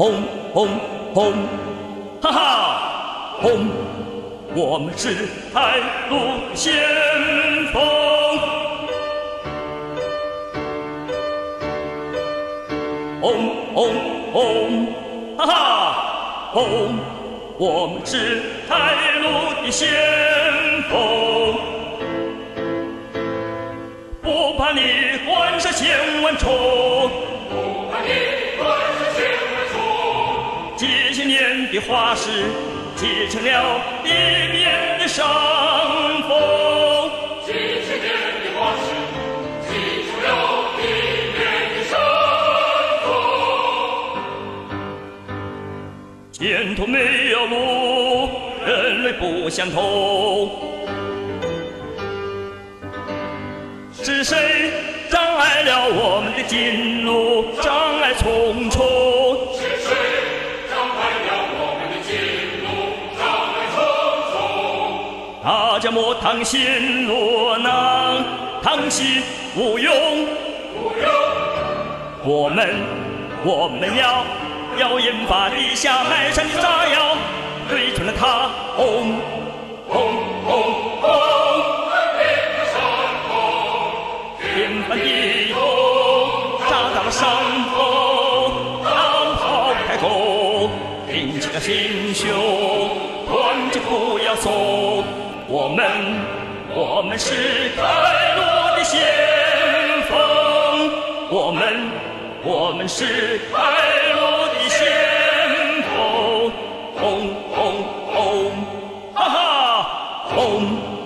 轰轰轰，哈哈，轰！我们是太路先锋。轰轰轰，哈哈，轰！我们是太路的先锋。不怕你环山千万重， 不怕你环山千万重。 几千年的花式继承了一面的伤风， 几千年的花式继承了一面的伤风。 前途没有路，人类不相同。是谁障碍了我们的进路？障碍重重。 是谁障碍了我们的进路？障碍重重。 大家莫淌心落囊，淌心无用。 无用。 我们要研发地下埋山的炸药，对准了它，轰轰轰轰！天翻地覆，炸到了山峰，浪涛开口，挺起了心胸，团结不要松。我们是开路的先锋，我们是开路的先锋，轰轰轰，哈哈，轰！